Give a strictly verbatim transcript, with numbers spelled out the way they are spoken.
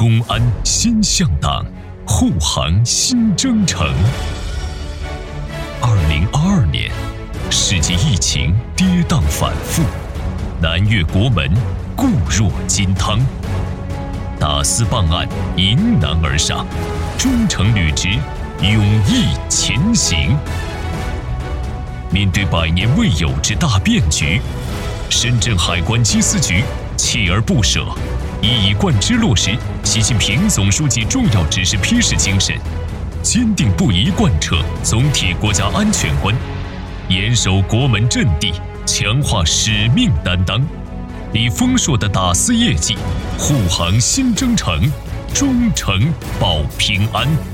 公安新向党，护航新征程。二零二二年，世界疫情跌宕反复，南越国门固若金汤。大思办案迎难而上，忠诚履职，勇毅前行。面对百年未有之大变局，深圳海关缉私局锲而不舍，一以贯之落实习近平总书记重要指示批示精神，坚定不移贯彻总体国家安全观，严守国门阵地，强化使命担当，以丰硕的大思业绩护航新征程，忠诚保平安。